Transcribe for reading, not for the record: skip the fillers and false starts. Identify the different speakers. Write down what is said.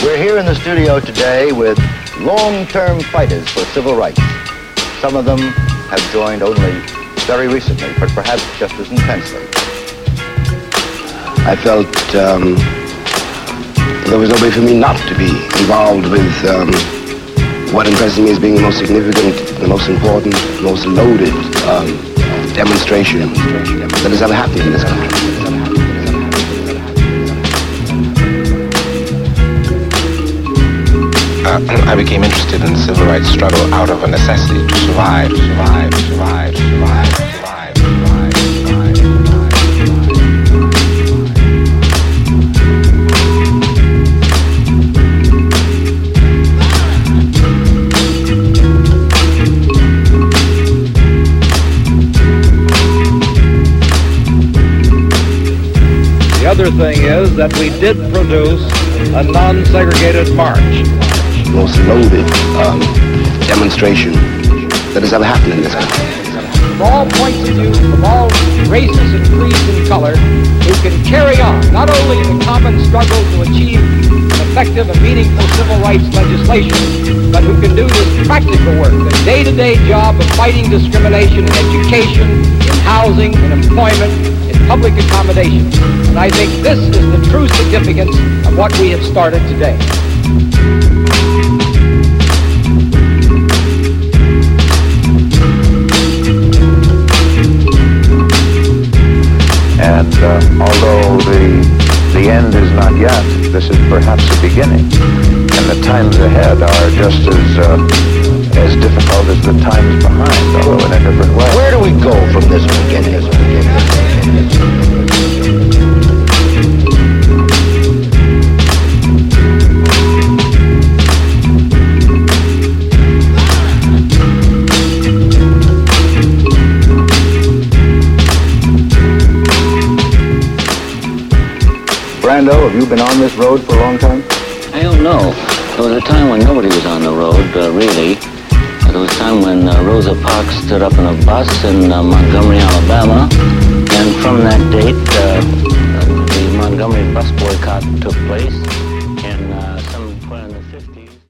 Speaker 1: We're here in the studio today with long-term fighters for civil rights. Some of them have joined only very recently, but perhaps just as intensely.
Speaker 2: I felt there was no way for me not to be involved with what impresses me as being the most significant, the most important, the most loaded demonstration that has ever happened in this country.
Speaker 3: I became interested in the civil rights struggle out of a necessity to survive.
Speaker 4: The other thing is that we did produce a non-segregated march.
Speaker 2: Most loaded demonstration that has ever happened in this country.
Speaker 5: From all points of view, from all races and creeds and color, who can carry on not only the common struggle to achieve an effective and meaningful civil rights legislation, but who can do this practical work, the day-to-day job of fighting discrimination in education, in housing, in employment, in public accommodation. And I think this is the true significance of what we have started today.
Speaker 6: And although the end is not yet, this is perhaps the beginning. And the times ahead are just as difficult as the times behind, although in a different way.
Speaker 1: Where do we go from this beginning? Brando, have you been on this road for a long time?
Speaker 7: I don't know. There was a time when nobody was on the road, really. There was a time when Rosa Parks stood up in a bus in Montgomery, Alabama.